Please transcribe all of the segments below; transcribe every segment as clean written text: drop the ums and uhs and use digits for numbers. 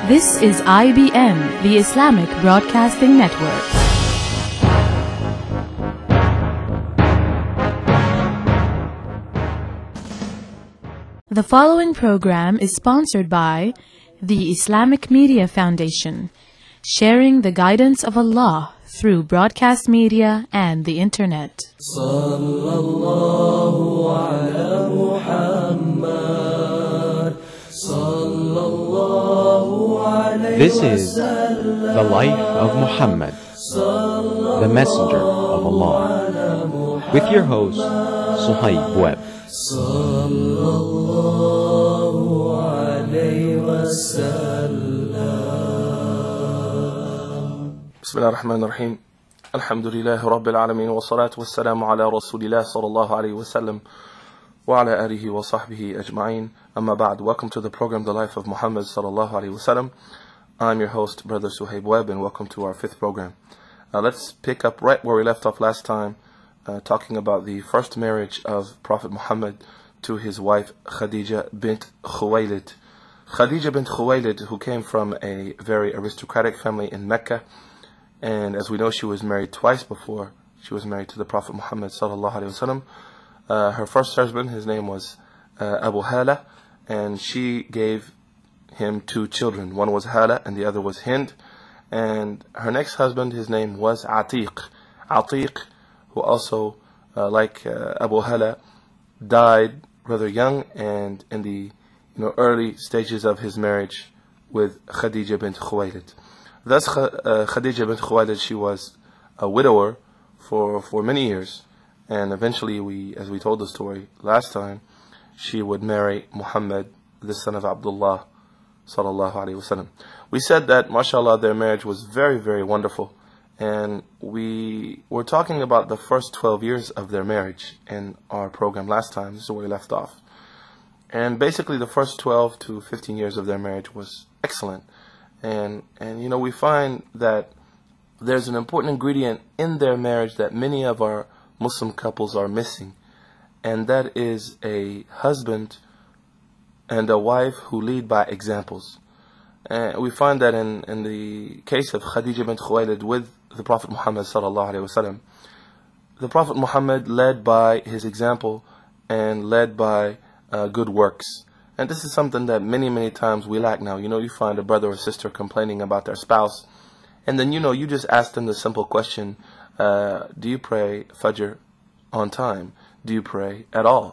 This is IBN, the Islamic Broadcasting Network. The following program is sponsored by the Islamic Media Foundation, sharing the guidance of Allah through broadcast media and the Internet. Sallallahu ala Muhammad. Sallallahu alayhi This is the life of Muhammad, the messenger of Allah, with your host, Suhaib Webb. Sallallahu alayhi wa sallam. Bismillah ar-Rahman ar-Rahim. Alhamdulillahi Rabbil Alameen wa salatu wa salamu ala Rasulillah sallallahu alayhi wa sallam wa ala alihi wa sahbihi ajma'in. Amma ba'd. Welcome to the program The Life of Muhammad sallallahu alayhi wa sallam. I'm your host, Brother Suhaib Webb, and welcome to our fifth program. Let's pick up right where we left off last time, talking about the first marriage of Prophet Muhammad to his wife Khadija bint Khuwaylid. Khadija bint Khuwaylid, who came from a very aristocratic family in Mecca, and as we know, she was married twice before she was married to the Prophet Muhammad sallallahu alaihi wasallam. Her first husband, his name was Abu Hala, and she gave him two children. One was Hala and the other was Hind. And her next husband, his name was Atiq. Atiq, who also, like Abu Hala, died rather young and in the early stages of his marriage with Khadija bint Khuwaylid. Thus, Khadija bint Khuwaylid, she was a widower for many years, and eventually, as we told the story last time, she would marry Muhammad, the son of Abdullah, sallallahu alaihi wasallam. We said that, mashallah, their marriage was very, very wonderful, and we were talking about the first 12 years of their marriage in our program last time. This is where we left off. And basically, the first 12 to 15 years of their marriage was excellent. And we find that there's an important ingredient in their marriage that many of our Muslim couples are missing, and that is a husband and a wife who lead by examples. And we find that in the case of Khadija bint Khuwaylid with the Prophet Muhammad sallallahu alaihi wasallam, the Prophet Muhammad led by his example and led by good works. And this is something that many times we lack now. You find a brother or sister complaining about their spouse, and then you just ask them the simple question, do you pray Fajr on time? Do you pray at all?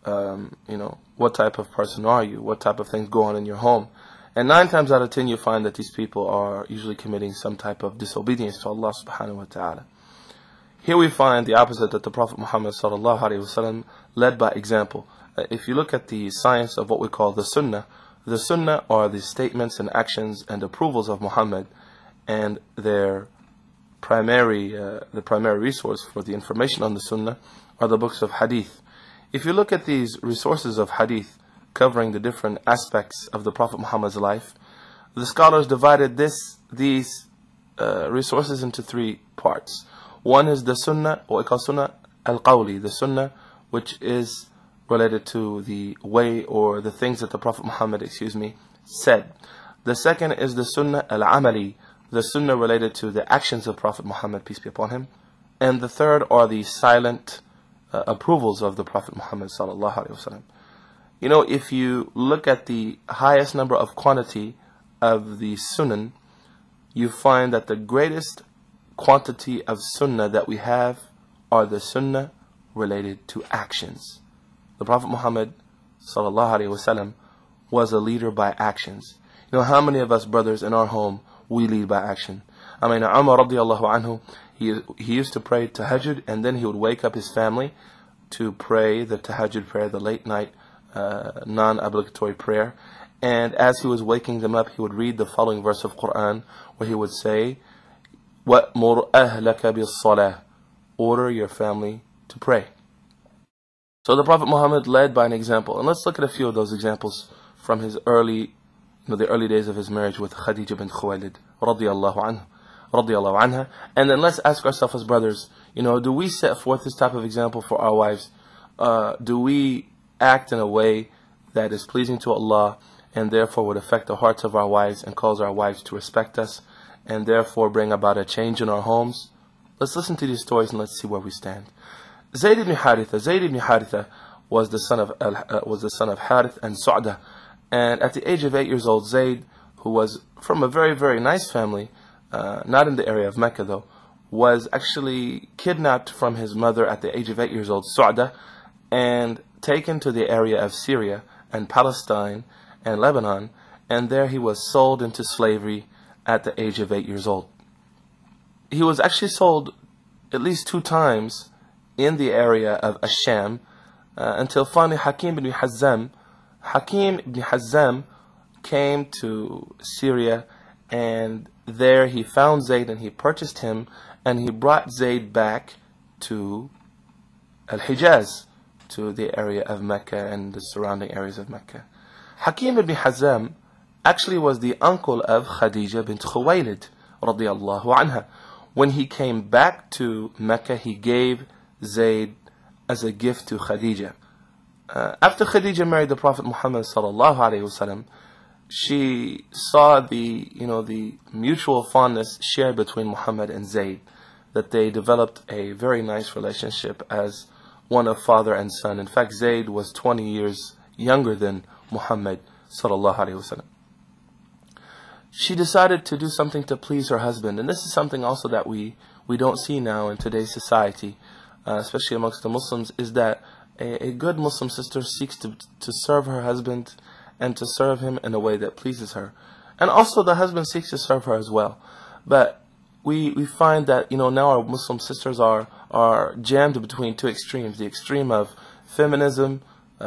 What type of person are you? What type of things go on in your home? And 9 times out of 10 you find that these people are usually committing some type of disobedience to Allah subhanahu wa ta'ala. Here we find the opposite, that the Prophet Muhammad sallallahu alaihi wasallam led by example. If you look at the science of what we call the Sunnah are the statements and actions and approvals of Muhammad, and the primary resource for the information on the Sunnah are the books of Hadith. If you look at these resources of Hadith covering the different aspects of the Prophet Muhammad's life, the scholars divided these resources into 3 parts. One is the Sunnah, what we call Sunnah al-Qawli, the Sunnah which is related to the way or the things that the Prophet Muhammad, said. The second is the Sunnah al-Amali, the Sunnah related to the actions of Prophet Muhammad, peace be upon him. And the third are the silent approvals of the Prophet Muhammad sallallahu alaihi wasallam. If you look at the highest number of quantity of the Sunan, you find that the greatest quantity of Sunnah that we have are the Sunnah related to actions. The Prophet Muhammad sallallahu alaihi wasallam was a leader by actions. How many of us brothers in our home we lead by action? Umar radiallahu anhu, he used to pray tahajjud, and then he would wake up his family to pray the tahajjud prayer, the late night non-obligatory prayer. And as he was waking them up, he would read the following verse of Quran, where he would say, وَأْمُرْ أَهْلَكَ بِالصَّلَاةِ, order your family to pray. So the Prophet Muhammad led by an example. And let's look at a few of those examples from his the early days of his marriage with Khadija bint Khuwaylid radiyallahu anha. And then let's ask ourselves as brothers, do we set forth this type of example for our wives? Do we act in a way that is pleasing to Allah and therefore would affect the hearts of our wives and cause our wives to respect us, and therefore bring about a change in our homes. Let's listen to these stories and let's see where we stand. Zayd ibn Haritha was the son of Harith and Su'dah, and at the age of 8 years old, Zayd, who was from a very, very nice family, not in the area of Mecca though, was actually kidnapped from his mother at the age of 8 years old, Su'dah, and taken to the area of Syria and Palestine and Lebanon, and there he was sold into slavery at the age of 8 years old. He was actually sold at least 2 times in the area of Ash-Sham, until finally Hakim ibn Hizam came to Syria, and there he found Zayd and he purchased him, and he brought Zayd back to Al-Hijaz, to the area of Mecca and the surrounding areas of Mecca. Hakim ibn Hizam actually was the uncle of Khadija bint Khuwaylid radiyallahu anha. When he came back to Mecca, he gave Zayd as a gift to Khadija. After Khadija married the Prophet Muhammad sallallahu alaihi wasallam, she saw the mutual fondness shared between Muhammad and Zayd, that they developed a very nice relationship as one of father and son. In fact, Zayd was 20 years younger than Muhammad sallallahu alaihi wasallam. She decided to do something to please her husband, and this is something also that we don't see now in today's society, especially amongst the Muslims, is that a good Muslim sister seeks to serve her husband and to serve him in a way that pleases her. And also the husband seeks to serve her as well. But we find that now our Muslim sisters are jammed between 2 extremes. The extreme of feminism,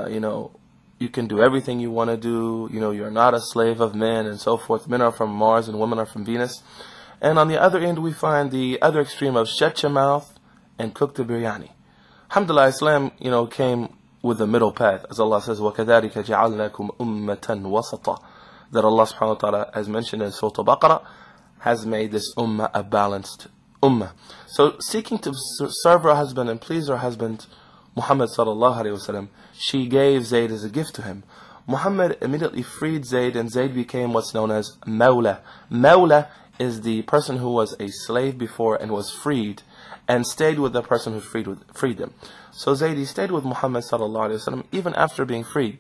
you can do everything you want to do, you're not a slave of men and so forth. Men are from Mars and women are from Venus. And on the other end we find the other extreme of shut your mouth and cook the biryani. Alhamdulillah, Islam, came with the middle path, as Allah says, وَكَذَلِكَ جَعَلْنَاكُمْ أُمَّةً وَسَطًا, that Allah subhanahu wa ta'ala, as mentioned in Surah Al-Baqarah, has made this ummah a balanced ummah. So seeking to serve her husband and please her husband, Muhammad sallallahu alaihi wasallam, she gave Zayd as a gift to him. Muhammad immediately freed Zayd, and Zayd became what's known as Mawla. Mawla is the person who was a slave before and was freed, and stayed with the person who freed them. So Zayd, he stayed with Muhammad sallallahu alaihi wasallam even after being freed.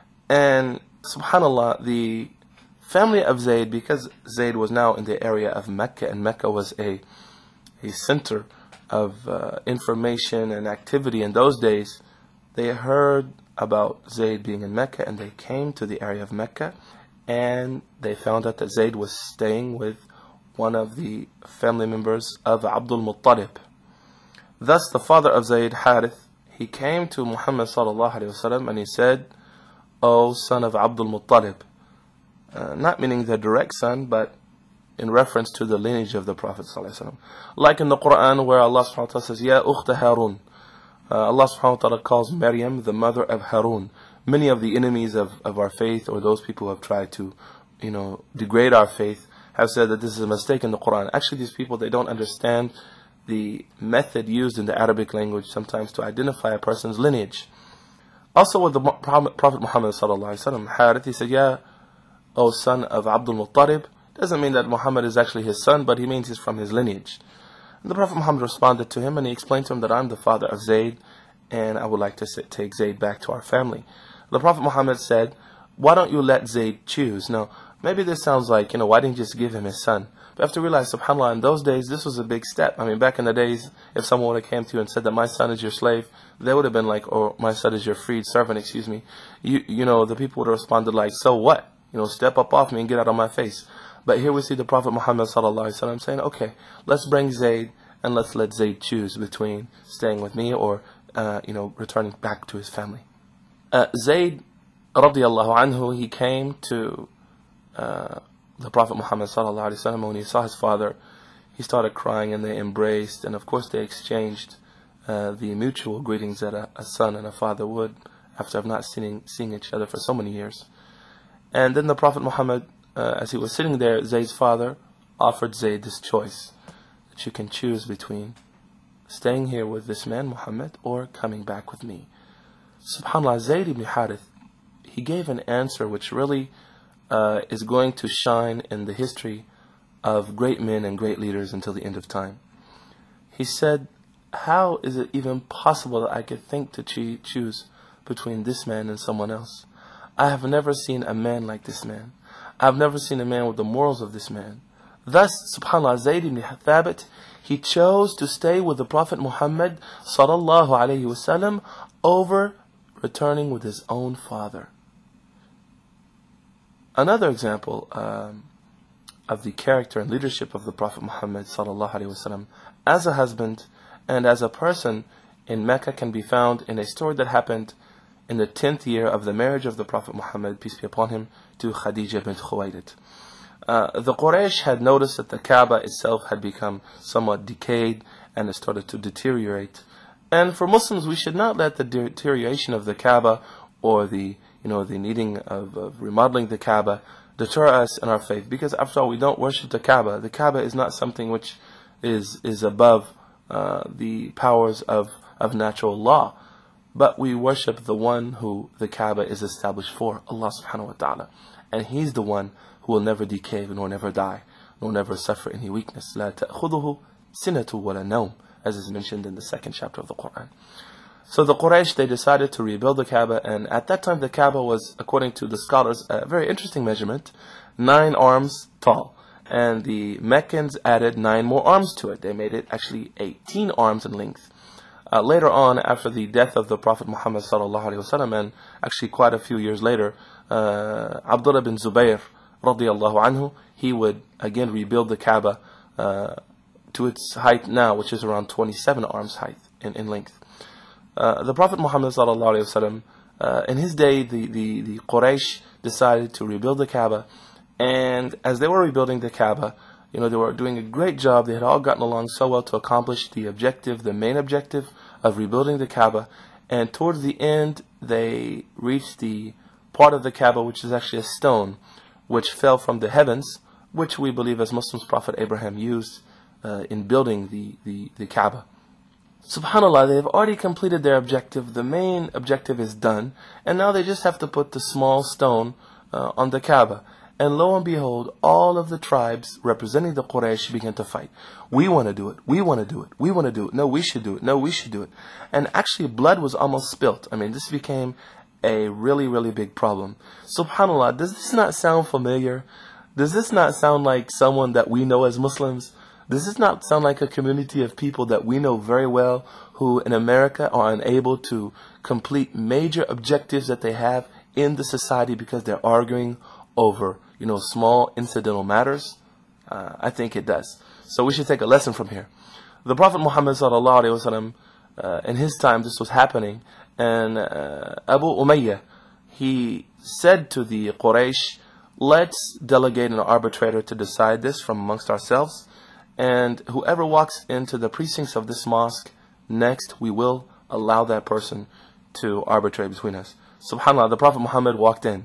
And subhanallah, the family of Zayd, because Zayd was now in the area of Mecca, and Mecca was a center of information and activity in those days, they heard about Zayd being in Mecca, and they came to the area of Mecca, and they found out that Zayd was staying with one of the family members of Abdul Muttalib. Thus the father of Zayd, Harith, he came to Muhammad sallallahu alaihi wasallam and he said, "O son of Abdul Muttalib," not meaning the direct son, but in reference to the lineage of the Prophet sallallahu alaihi wasallam. Like in the Quran, where Allah subhanahu wa ta'ala says, "Ya ukhta Harun," Allah subhanahu wa ta'ala calls Maryam the mother of Harun. Many of the enemies of our faith, or those people who have tried to degrade our faith, have said that this is a mistake in the Quran. Actually, these people, they don't understand the method used in the Arabic language sometimes to identify a person's lineage. Also with the Prophet Muhammad sallallahu alaihi wasallam, Harith, he said, "Ya, O son of Abdul Muttalib," doesn't mean that Muhammad is actually his son, but he means he's from his lineage. And the Prophet Muhammad responded to him, and he explained to him that I'm the father of Zayd, and I would like to take Zayd back to our family. The Prophet Muhammad said, "Why don't you let Zayd choose?" Now, maybe this sounds like, why didn't you just give him his son? But you have to realize, subhanAllah, in those days, this was a big step. I mean, back in the days, if someone would have came to you and said that my son is your slave, they would have been like, or my son is your freed servant, excuse me. The people would have responded like, so what? Step up off me and get out of my face. But here we see the Prophet Muhammad sallallahu alaihi wasallam saying, okay, let's bring Zayd and let's let Zayd choose between staying with me or, returning back to his family. Zayd, radiyallahu anhu, he came to the Prophet Muhammad sallallahu alaihi wasallam. When he saw his father, he started crying, and they embraced, and of course they exchanged the mutual greetings that a son and a father would after not seeing each other for so many years. And then the Prophet Muhammad, as he was sitting there, Zayd's father offered Zayd this choice, that you can choose between staying here with this man Muhammad or coming back with me. SubhanAllah, Zayd ibn Harith, he gave an answer which really is going to shine in the history of great men and great leaders until the end of time. He said, how is it even possible that I could think to choose between this man and someone else? I have never seen a man like this man. I have never seen a man with the morals of this man. Thus, subhanAllah, Zayd ibn Thabit, he chose to stay with the Prophet Muhammad sallallahu alayhi wasallam over returning with his own father. Another example of the character and leadership of the Prophet Muhammad sallallahu alayhi wasallam as a husband and as a person in Mecca can be found in a story that happened in the 10th year of the marriage of the Prophet Muhammad, peace be upon him, to Khadija bint Khuwaylid. The Quraysh had noticed that the Kaaba itself had become somewhat decayed and it started to deteriorate. And for Muslims, we should not let the deterioration of the Kaaba or the needing of remodeling the Kaaba deter us in our faith. Because after all, we don't worship the Kaaba. The Kaaba is not something which is above the powers of natural law. But we worship the one who the Kaaba is established for, Allah subhanahu wa ta'ala. And He's the one who will never decay, nor never die, nor never suffer any weakness. لَا تَأْخُذُهُ سِنَةُ وَلَا نَوْمٌ, as is mentioned in the 2nd chapter of the Quran. So the Quraysh, they decided to rebuild the Kaaba, and at that time the Kaaba was, according to the scholars, a very interesting measurement, 9 arms tall. And the Meccans added 9 more arms to it. They made it actually 18 arms in length. Later on, after the death of the Prophet Muhammad sallallahu alaihi wasallam, and actually quite a few years later, Abdullah bin Zubayr radiyallahu anhu, he would again rebuild the Kaaba to its height now, which is around 27 arms height in length. The Prophet Muhammad sallallahu alaihi wasallam, in his day, the Quraysh decided to rebuild the Kaaba, and as they were rebuilding the Kaaba, they were doing a great job. They had all gotten along so well to accomplish the objective, the main objective of rebuilding the Kaaba. And towards the end, they reached the part of the Kaaba which is actually a stone, which fell from the heavens, which we believe as Muslims Prophet Abraham used in building the Kaaba. SubhanAllah, they've already completed their objective. The main objective is done, and now they just have to put the small stone on the Kaaba. And lo and behold, all of the tribes representing the Quraysh began to fight. We want to do it. We want to do it. We want to do it. No, we should do it. No, we should do it. And actually, blood was almost spilt. I mean, this became a really, really big problem. SubhanAllah, does this not sound familiar? Does this not sound like someone that we know as Muslims? Does this not sound like a community of people that we know very well who in America are unable to complete major objectives that they have in the society because they're arguing over small incidental matters? I think it does. So we should take a lesson from here. The Prophet Muhammad sallallahu alaihi wasallam, in his time this was happening, and Abu Umayyah, he said to the Quraysh, let's delegate an arbitrator to decide this from amongst ourselves, and whoever walks into the precincts of this mosque next, we will allow that person to arbitrate between us. SubhanAllah, the Prophet Muhammad walked in,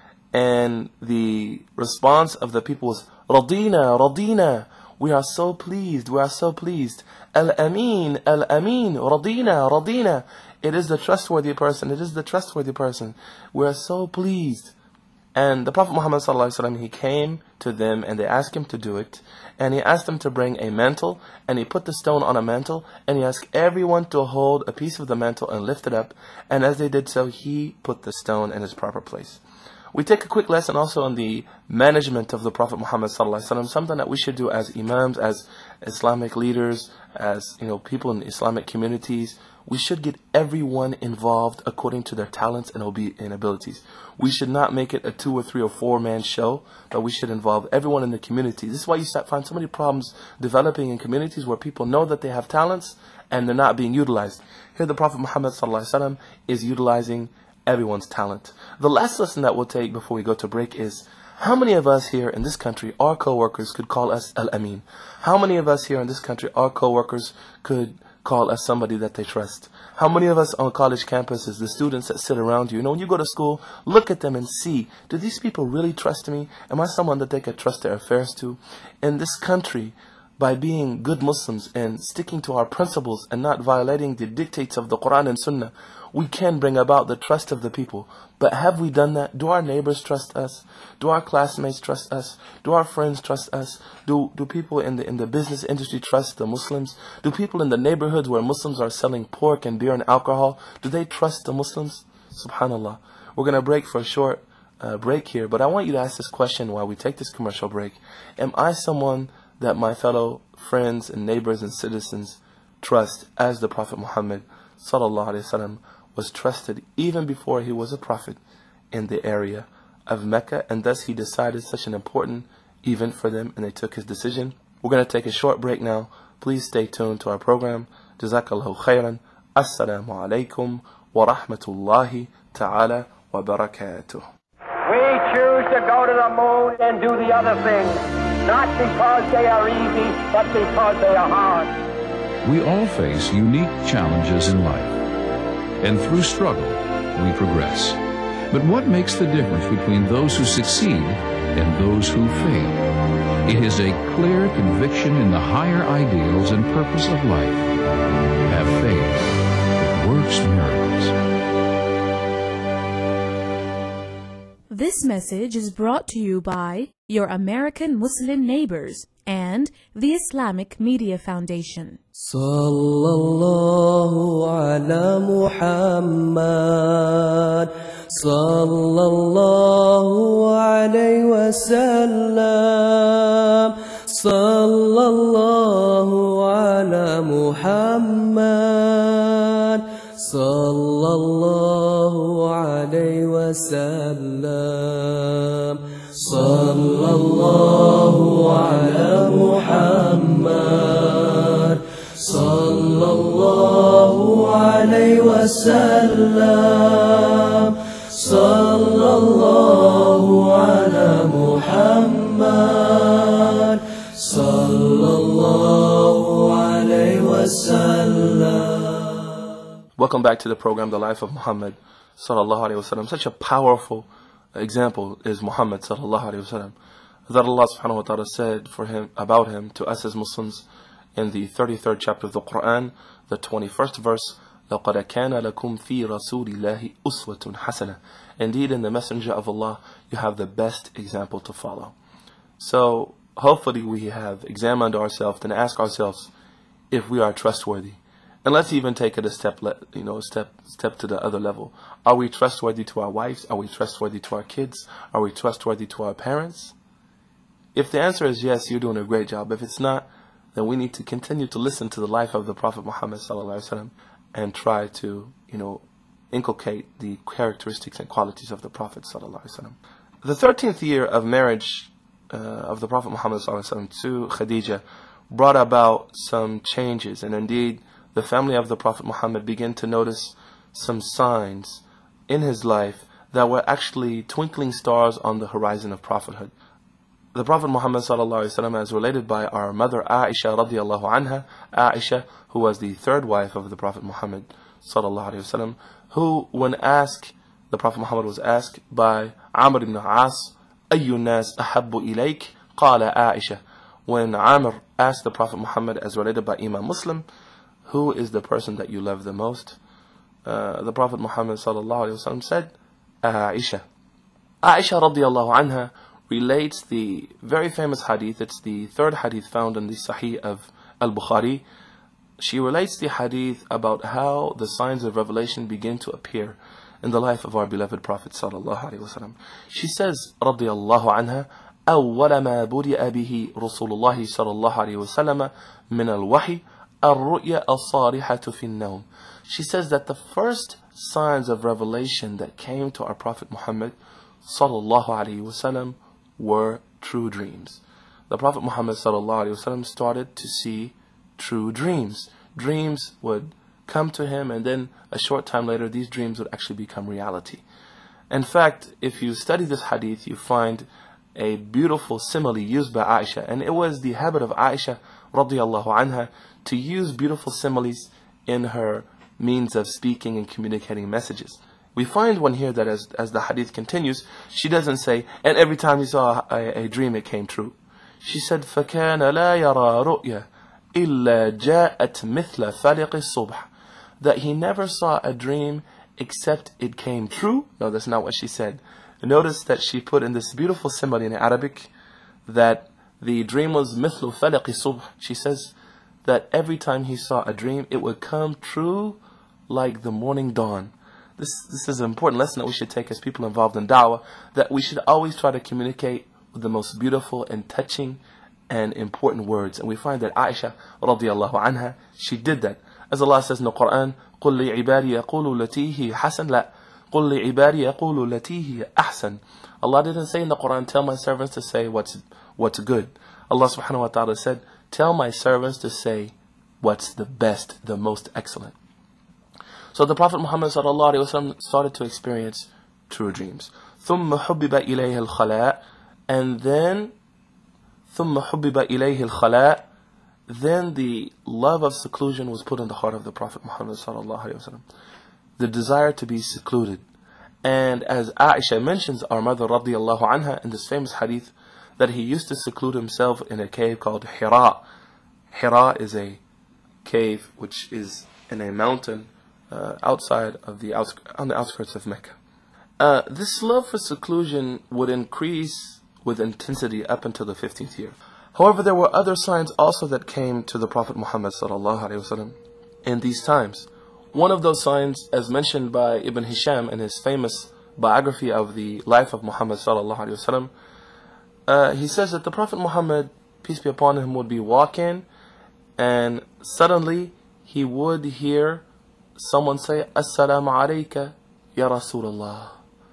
and the response of the people was, Radina, Radina, we are so pleased, we are so pleased. Al-Amin, Al-Amin, Radina, Radina. It is the trustworthy person, it is the trustworthy person. We are so pleased. And the Prophet Muhammad sallallahu alaihi wasallam, he came to them and they asked him to do it. And he asked them to bring a mantle, and he put the stone on a mantle, and he asked everyone to hold a piece of the mantle and lift it up. And as they did so, he put the stone in its proper place. We take a quick lesson also on the management of the Prophet Muhammad sallallahu alaihi wasallam, something that we should do as imams, as Islamic leaders, as people in Islamic communities. We should get everyone involved according to their talents and abilities. We should not make it a 2 or 3 or 4 man show, but we should involve everyone in the community. This is why you find so many problems developing in communities where people know that they have talents and they're not being utilized. Here the Prophet Muhammad sallallahu alaihi wasallam is utilizing everyone's talent. The last lesson that we'll take before we go to break is, how many of us here in this country, our co-workers, could call us Al-Amin? How many of us here in this country, our co-workers, could call us somebody that they trust? How many of us on college campuses, the students that sit around you, when you go to school, look at them and see, do these people really trust me? Am I someone that they could trust their affairs to? In this country, by being good Muslims and sticking to our principles and not violating the dictates of the Quran and Sunnah, we can bring about the trust of the people. But have we done that? Do our neighbors trust us? Do our classmates trust us? Do our friends trust us? Do people in the business industry trust the Muslims? Do people in the neighborhoods where Muslims are selling pork and beer and alcohol, do they trust the Muslims? Subhanallah. We're going to break for a short break here, but I want you to ask this question while we take this commercial break. Am I someone that my fellow friends and neighbors and citizens trust as the Prophet Muhammad sallallahu alaihi wasallam was trusted even before he was a prophet in the area of Mecca, and thus he decided such an important event for them and they took his decision? We're going to take a short break now. Please stay tuned to our program. Jazakallahu khairan. Assalamu alaikum wa rahmatullahi ta'ala wa barakatuh. We choose to go to the moon and do the other things, not because they are easy, but because they are hard. We all face unique challenges in life, and through struggle, we progress. But what makes the difference between those who succeed and those who fail? It is a clear conviction in the higher ideals and purpose of life. Have faith. It works miracles. This message is brought to you by your American Muslim neighbors and the Islamic Media Foundation. Sallallahu ala Muhammad, sallallahu alayhi wa sallam, sallallahu ala Muhammad, sallallahu alayhi wa sallam, sallallahu ala Muhammad, sallallahu alayhi wa sallam, sallallahu ala Muhammad, sallallahu alayhi wa sallam. Welcome back to the program, The Life of Muhammad sallallahu alaihi wasallam. Such a powerful example is Muhammad sallallahu alaihi wasallam, that Allah subhanahu wa ta'ala said for him, about him, to us as Muslims in the 33rd chapter of the Quran, the 21st verse, لَقَدْ كَانَ لَكُمْ فِي رَسُولِ اللَّهِ أُسْوَةٌ حَسَنَةٌ. Indeed, in the Messenger of Allah, you have the best example to follow. So, hopefully we have examined ourselves and asked ourselves if we are trustworthy. And let's even take it a step to the other level. Are we trustworthy to our wives? Are we trustworthy to our kids? Are we trustworthy to our parents? If the answer is yes, you're doing a great job. If it's not, then we need to continue to listen to the life of the Prophet Muhammad sallallahu alaihi wasallam and try to, inculcate the characteristics and qualities of the Prophet sallallahu alaihi wasallam. The 13th year of marriage of the Prophet Muhammad sallallahu alaihi wasallam to Khadija brought about some changes, and indeed, the family of the Prophet Muhammad began to notice some signs in his life that were actually twinkling stars on the horizon of prophethood. The Prophet Muhammad sallallahu alaihi wasallam, as related by our mother Aisha radiallahu anha, Aisha, who was the third wife of the Prophet Muhammad sallallahu alaihi wasallam, who, when asked, the Prophet Muhammad was asked by Amr ibn As, أَيُّ النَّاسِ أَحَبُّ إِلَيْكَ قَالَ Aisha. When Amr asked the Prophet Muhammad, as related by Imam Muslim, who is the person that you love the most? The Prophet Muhammad sallallahu alaihi wasallam said, Aisha. Aisha radiallahu anha relates the very famous hadith. It's the third hadith found in the Sahih of Al-Bukhari. She relates the hadith about how the signs of revelation begin to appear in the life of our beloved Prophet sallallahu alaihi wasallam. She says, radiallahu anha, أول ما بدأ به رسول الله صلى الله عليه وسلم من الوحي الرؤيا الصارحة في النوم. She says that the first signs of revelation that came to our Prophet Muhammad sallallahu alaihi wasallam were true dreams. The Prophet Muhammad sallallahu alaihi wasallam started to see true dreams. Dreams would come to him, and then a short time later these dreams would actually become reality. In fact, if you study this hadith, you find a beautiful simile used by Aisha, and it was the habit of Aisha radiallahu anha to use beautiful similes in her means of speaking and communicating messages. We find one here that as the hadith continues, she doesn't say, and every time you saw a dream it came true. She said, فَكَانَ لَا يَرَى رُؤْيَا إِلَّا جَاءَتْ مِثْلَ فَلِقِ الصُّبْحِ. That he never saw a dream except it came true. No, that's not what she said. Notice that she put in this beautiful simile in Arabic that the dream was مثل فلق الصبح. She says that every time he saw a dream, it would come true like the morning dawn. This is an important lesson that we should take as people involved in da'wah, that we should always try to communicate with the most beautiful and touching and important words. And we find that Aisha radiallahu anha, she did that. As Allah says in the Quran, قُلْ لِعِبَادِي يَقُولُوا الَّتِي هِيَ حَسَنٌ لَا قُلْ لِعِبَادِي يَقُولُوا الَّتِي هِيَ أَحْسَنٌ. Allah didn't say in the Quran, tell my servants to say what's good. Allah subhanahu wa ta'ala said, tell my servants to say what's the best, the most excellent. So the Prophet Muhammad sallallahu alaihi wasallam started to experience true dreams. ثُمَّ حُبِّبَ إِلَيْهِ الْخَلَاء. And then ثُمَّ حُبِّبَ إِلَيْهِ الْخَلَاء. Then the love of seclusion was put in the heart of the Prophet Muhammad sallallahu alaihi wasallam. The desire to be secluded. And as Aisha mentions, our mother radiallahu anha, in this famous hadith, that he used to seclude himself in a cave called Hira. Hira is a cave which is in a mountain on the outskirts of Mecca. This love for seclusion would increase with intensity up until the 15th year. However, there were other signs also that came to the Prophet Muhammad sallallahu alaihi wasallam in these times. One of those signs, as mentioned by Ibn Hisham in his famous biography of the life of Muhammad sallallahu alaihi wasallam, he says that the Prophet Muhammad, peace be upon him, would be walking, and suddenly he would hear someone say, Assalamu alayka ya Rasulullah.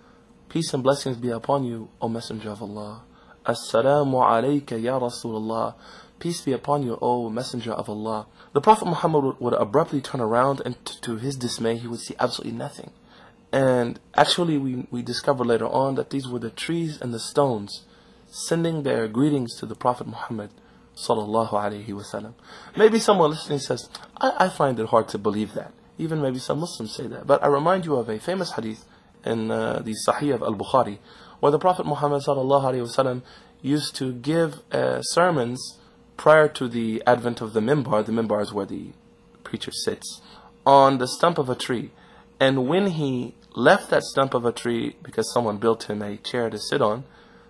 Peace and blessings be upon you, O Messenger of Allah. Assalamu alayka ya Rasulullah. Peace be upon you, O Messenger of Allah. The Prophet Muhammad would abruptly turn around, and to his dismay, he would see absolutely nothing. And actually, we discovered later on that these were the trees and the stones sending their greetings to the Prophet Muhammad sallallahu alaihi wasallam. Maybe someone listening says, I find it hard to believe that. Even maybe some Muslims say that. But I remind you of a famous hadith in the Sahih of Al-Bukhari, where the Prophet Muhammad sallallahu alaihi wasallam used to give sermons prior to the advent of the mimbar. The mimbar is where the preacher sits on the stump of a tree. And when he left that stump of a tree because someone built him a chair to sit on,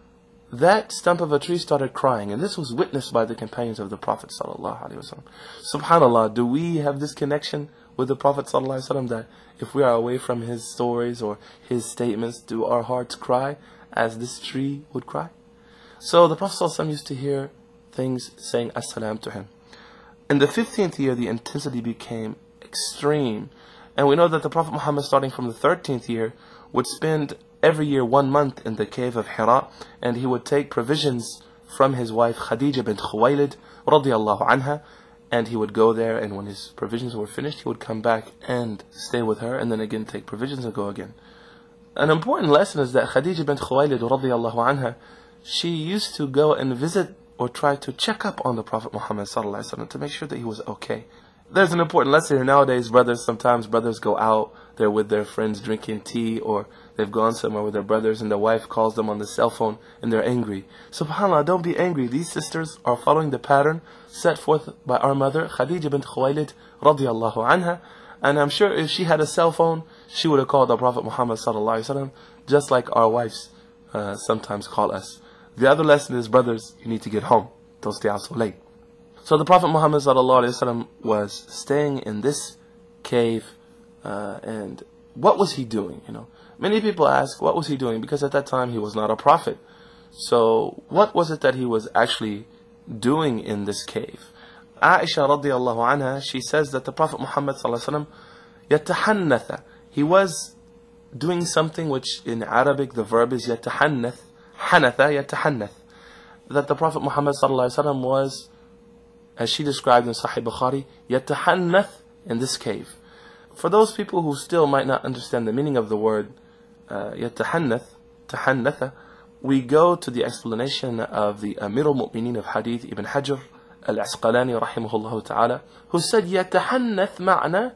that stump of a tree started crying, and this was witnessed by the companions of the Prophet sallallahu alaihi wasallam. Subhanallah, do we have this connection with the Prophet sallallahu alaihi wasallam that if we are away from his stories or his statements, do our hearts cry as this tree would cry? So the Prophet sallallahu alaihi wasallam used to hear things saying as-salam to him. In the 15th year, the intensity became extreme, and we know that the Prophet Muhammad, starting from the 13th year, would spend every year 1 month in the cave of Hira, and he would take provisions from his wife Khadija bint Khuwaylid radiyallahu anha, and he would go there, and when his provisions were finished, he would come back and stay with her, and then again take provisions and go again. An important lesson is that Khadija bint Khuwaylid radiyallahu anha, she used to go and visit or try to check up on the Prophet Muhammad sallallahu alaihi wasallam to make sure that he was okay. There's an important lesson here nowadays, brothers. Sometimes brothers go out, they're with their friends drinking tea, or they've gone somewhere with their brothers and their wife calls them on the cell phone and they're angry. SubhanAllah, don't be angry. These sisters are following the pattern set forth by our mother, Khadija bint Khuwaylid radiyallahu anha. And I'm sure if she had a cell phone, she would have called the Prophet Muhammad sallallahu alaihi wasallam, just like our wives sometimes call us. The other lesson is, brothers, you need to get home. Don't stay out so late. So the Prophet Muhammad sallallahu alaihi wasallam was staying in this cave, and what was he doing? Many people ask, what was he doing? Because at that time he was not a prophet. So what was it that he was actually doing in this cave? Aisha radiallahu anha, she says that the Prophet Muhammad sallallahu alaihi wasallam yatahanatha. He was doing something which in Arabic the verb is yatahannath. Hanatha yatahannath. That the Prophet Muhammad sallallahu alaihi wasallam was, as she described in Sahih Bukhari, yatahannath in this cave. For those people who still might not understand the meaning of the word yatahannath, tahannatha, we go to the explanation of the Amir al-Mu'mineen of Hadith, Ibn Hajar al-Asqalani rahimahullah ta'ala, who said yatahannath ma'na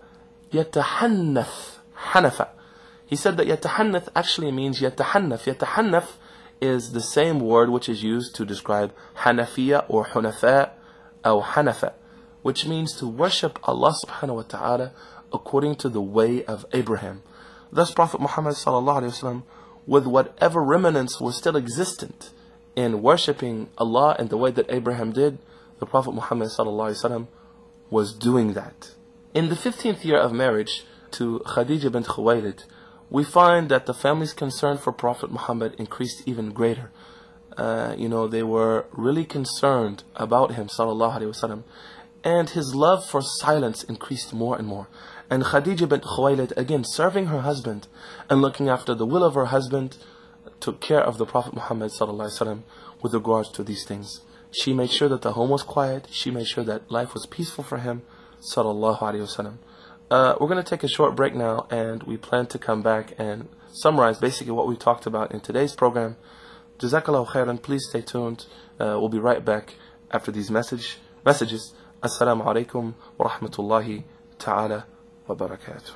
yatahannath, hanafa. He said that yatahannath actually means yatahannaf. Yatahannaf is the same word which is used to describe Hanafiya or Hunafa or Hanafa, which means to worship Allah subhanahu wa ta'ala according to the way of Abraham. Thus Prophet Muhammad sallallahu alaihi wasallam, with whatever remnants were still existent in worshipping Allah in the way that Abraham did, the Prophet Muhammad sallallahu alaihi wasallam was doing that. In the 15th year of marriage to Khadija bint Khuwaylid, we find that the family's concern for Prophet Muhammad increased even greater. They were really concerned about him sallallahu alaihi wasallam, and his love for silence increased more and more. And Khadija bint Khuwaylid, again serving her husband and looking after the will of her husband, took care of the Prophet Muhammad sallallahu alaihi wasallam with regards to these things. She made sure that the home was quiet. She made sure that life was peaceful for him sallallahu alaihi wasallam. We're going to take a short break now, and we plan to come back and summarize basically what we talked about in today's program. Jazakallahu khairan. Please stay tuned. We'll be right back after these messages. Assalamu alaikum wa rahmatullahi ta'ala wa barakatuh.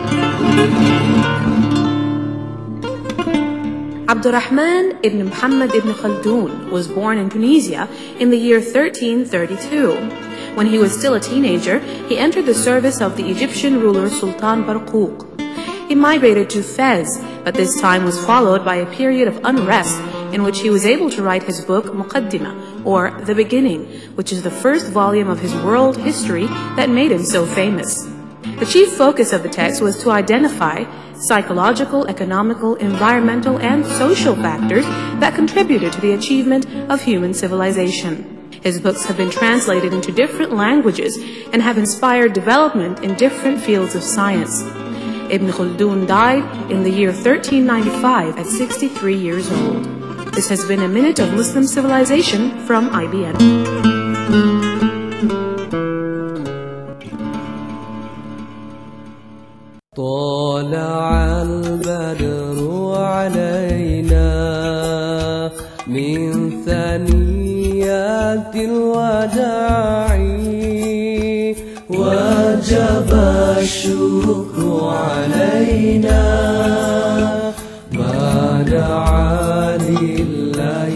Abdurrahman ibn Muhammad ibn Khaldun was born in Tunisia in the year 1332. When he was still a teenager, he entered the service of the Egyptian ruler Sultan Barquq. He migrated to Fez, but this time was followed by a period of unrest in which he was able to write his book Muqaddimah, or The Beginning, which is the first volume of his world history that made him so famous. The chief focus of the text was to identify psychological, economical, environmental, and social factors that contributed to the achievement of human civilization. His books have been translated into different languages and have inspired development in different fields of science. Ibn Khaldun died in the year 1395 at 63 years old. This has been a Minute of Muslim Civilization from IBN. طلع البدر علينا من ثنيات الوداع وجب الشكر علينا ما دعا لله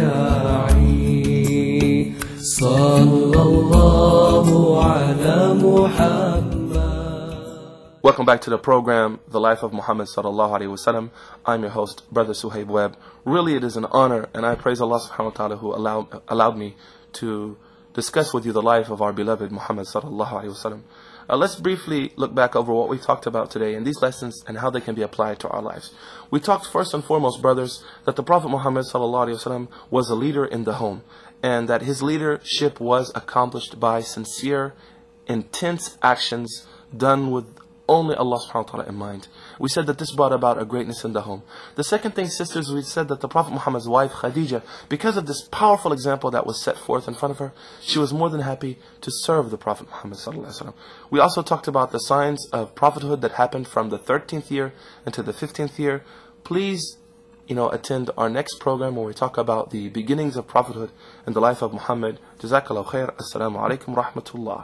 داعي صلى الله على محمد. Welcome back to the program, The Life of Muhammad sallallahu alaihi wasallam. I'm your host, Brother Suhaib Webb. Really, it is an honor, and I praise Allah subhanahu wa ta'ala who allowed me to discuss with you the life of our beloved Muhammad sallallahu alaihi wasallam. Let's briefly look back over what we talked about today and these lessons and how they can be applied to our lives. We talked first and foremost, brothers, that the Prophet Muhammad sallallahu alaihi wasallam was a leader in the home, and that his leadership was accomplished by sincere, intense actions done with only Allah subhanahu wa ta'ala in mind. We said that this brought about a greatness in the home. The second thing, sisters, we said that the Prophet Muhammad's wife, Khadija, because of this powerful example that was set forth in front of her, she was more than happy to serve the Prophet Muhammad sallallahu alaihi wasallam. We also talked about the signs of prophethood that happened from the 13th year into the 15th year. Please, attend our next program where we talk about the beginnings of prophethood and the life of Muhammad. Jazakallahu khair. Assalamu alaikum wa rahmatullah.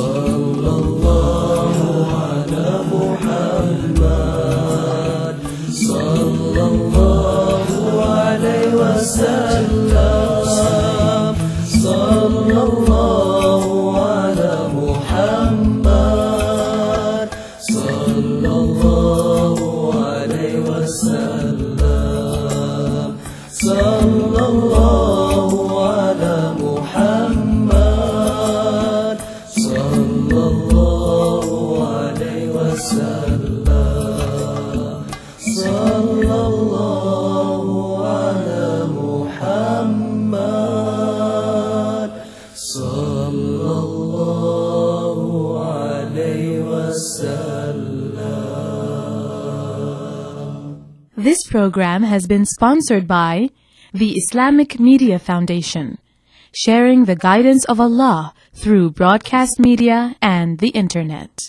This program has been sponsored by the Islamic Media Foundation, sharing the guidance of Allah through broadcast media and the Internet.